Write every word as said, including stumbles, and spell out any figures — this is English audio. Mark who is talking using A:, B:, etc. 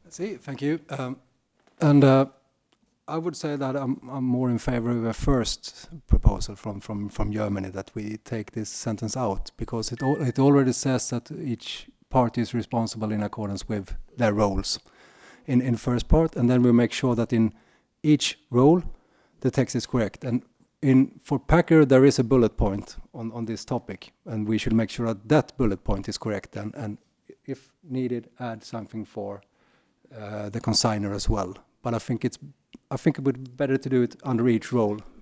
A: See, thank you. Um, and uh, I would say that I'm, I'm more in favor of the first proposal from, from, from Germany, that we take this sentence out, because it, al it already says that each party is responsible in accordance with their roles in, in first part, and then we make sure that in each role the text is correct. And in for Packer there is a bullet point on, on this topic, and we should make sure that that bullet point is correct, and, and if needed add something for uh, the consigner as well. But I think it's I think it would be better to do it under each role